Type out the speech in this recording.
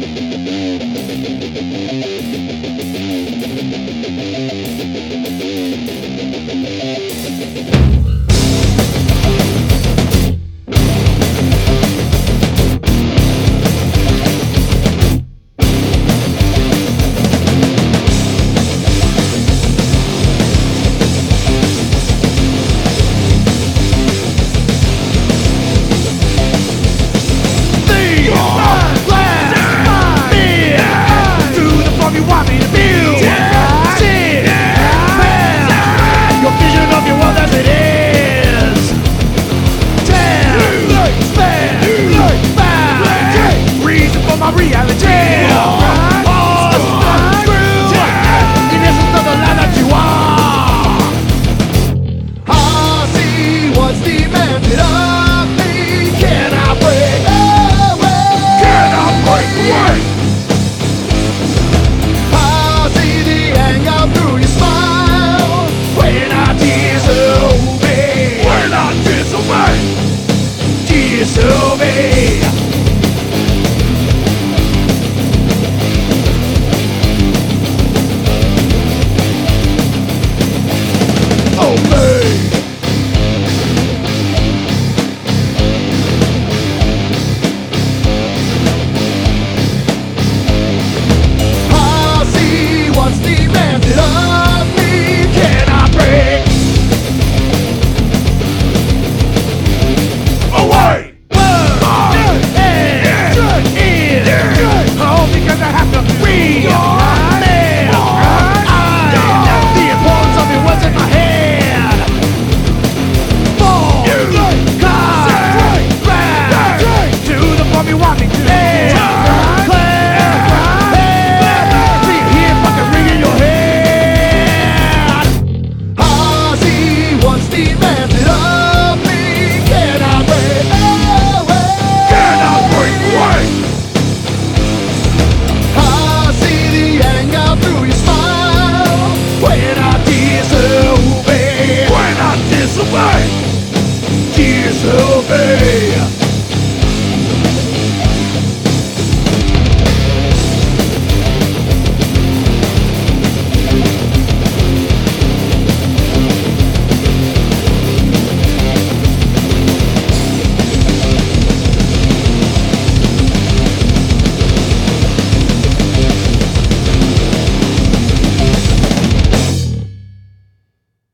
Disobey. Obey. I see what's demanded of me. Can I break away? Because I have to realize the importance of it was in my head. Fall, God, back to the form you want me.